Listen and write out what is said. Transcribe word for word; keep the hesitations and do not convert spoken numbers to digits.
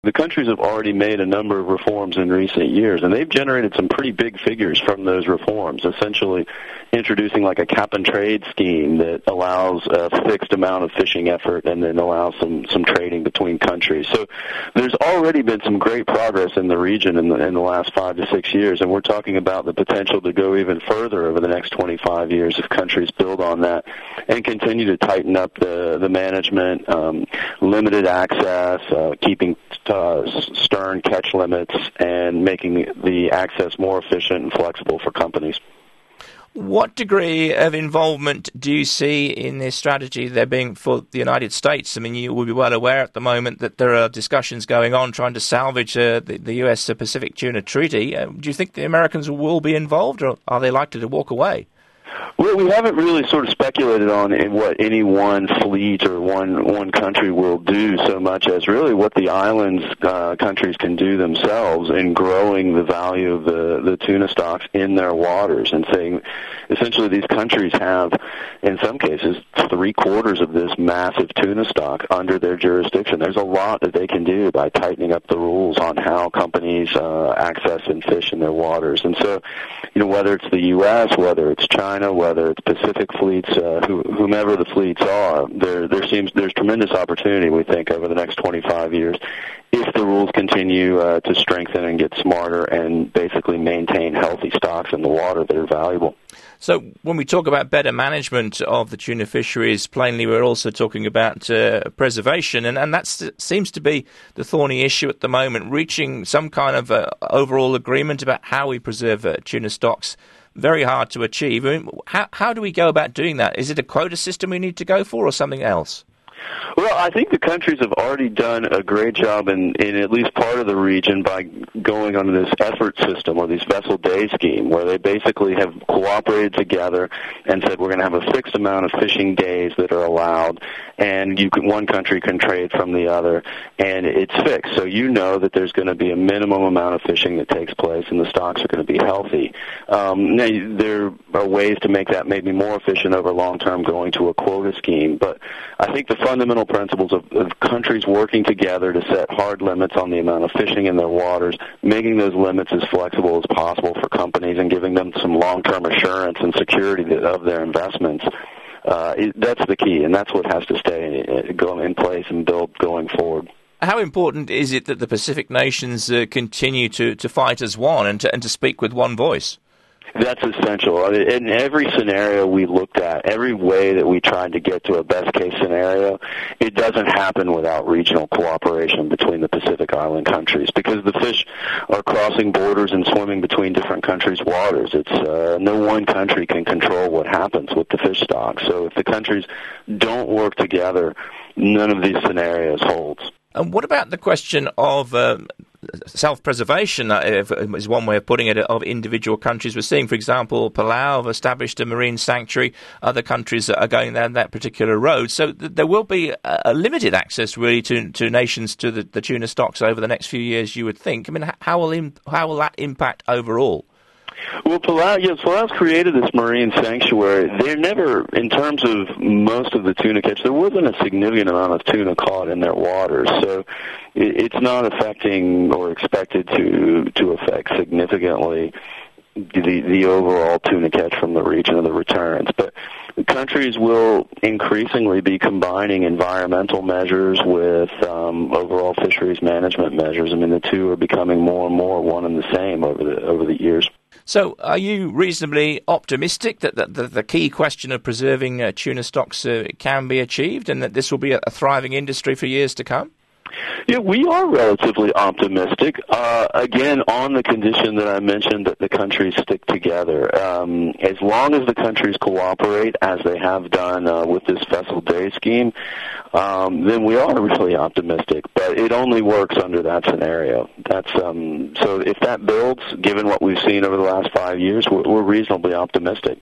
The countries have already made a number of reforms in recent years, and they've generated some pretty big figures from those reforms, essentially introducing like a cap-and-trade scheme that allows a fixed amount of fishing effort and then allows some, some trading between countries. So there's already been some great progress in the region in the, in the last five to six years, and we're talking about the potential to go even further over the next twenty-five years if countries build on that and continue to tighten up the, the management, um, limited access, uh, keeping Uh, stern catch limits, and making the access more efficient and flexible for companies. What degree of involvement do you see in this strategy there being for the United States? I mean, you will be well aware at the moment that there are discussions going on trying to salvage uh, the, the U S Pacific Tuna Treaty. Uh, do you think the Americans will be involved, or are they likely to walk away? Well, we haven't really sort of speculated on what any one fleet or one one country will do so much as really what the islands uh, countries can do themselves in growing the value of the, the tuna stocks in their waters, and saying essentially these countries have, in some cases, three quarters of this massive tuna stock under their jurisdiction. There's a lot that they can do by tightening up the rules on how companies uh, access and fish in their waters. And so, you know, whether it's the U S, whether it's China, whether it's Pacific fleets, uh, who, whomever the fleets are, there there seems there's tremendous opportunity, we think, over the next twenty-five years if the rules continue uh, to strengthen and get smarter and basically maintain healthy stocks in the water that are valuable. So when we talk about better management of the tuna fisheries, plainly we're also talking about uh, preservation, and, and that seems to be the thorny issue at the moment, reaching some kind of uh, overall agreement about how we preserve uh, tuna stocks. Very hard to achieve. I mean, how, how do we go about doing that? Is it a quota system we need to go for, or something else? Well, I think the countries have already done a great job in, in at least part of the region by going under this effort system or this vessel day scheme, where they basically have cooperated together and said we're going to have a fixed amount of fishing days that are allowed, and you can, one country can trade from the other, and it's fixed. So you know that there's going to be a minimum amount of fishing that takes place, and the stocks are going to be healthy. Um, now, there are ways to make that maybe more efficient over long term, going to a quota scheme, but I think the fundamental principles of, of countries working together to set hard limits on the amount of fishing in their waters, making those limits as flexible as possible for companies, and giving them some long-term assurance and security of their investments. Uh, it, that's the key, and that's what has to stay in, in place and build going forward. How important is it that the Pacific nations uh, continue to, to fight as one and to, and to speak with one voice? That's essential. In every scenario we looked at, every way that we tried to get to a best-case scenario, it doesn't happen without regional cooperation between the Pacific Island countries, because the fish are crossing borders and swimming between different countries' waters. It's uh, no one country can control what happens with the fish stock. So if the countries don't work together, none of these scenarios holds. And what about the question of um, self-preservation, uh, is one way of putting it, of individual countries? We're seeing, for example, Palau have established a marine sanctuary. Other countries are going down that particular road. So th- there will be a, a limited access, really, to, to nations to the, the tuna stocks over the next few years, you would think. I mean, how will, im- how will that impact overall? Well, Palau, yes, Palau's created this marine sanctuary. They're never, in terms of most of the tuna catch, there wasn't a significant amount of tuna caught in their waters. So it's not affecting or expected to to affect significantly the the overall tuna catch from the region of the returns. But countries will increasingly be combining environmental measures with um, overall fisheries management measures. I mean, the two are becoming more and more one and the same over the over the years. So are you reasonably optimistic that the, the, the key question of preserving uh, tuna stocks uh, can be achieved, and that this will be a, a thriving industry for years to come? Yeah, we are relatively optimistic, uh, again, on the condition that I mentioned that the countries stick together. Um, as long as the countries cooperate, as they have done uh, with this vessel day scheme, um, then we are really optimistic. But it only works under that scenario. That's um, so if that builds, given what we've seen over the last five years, we're, we're reasonably optimistic.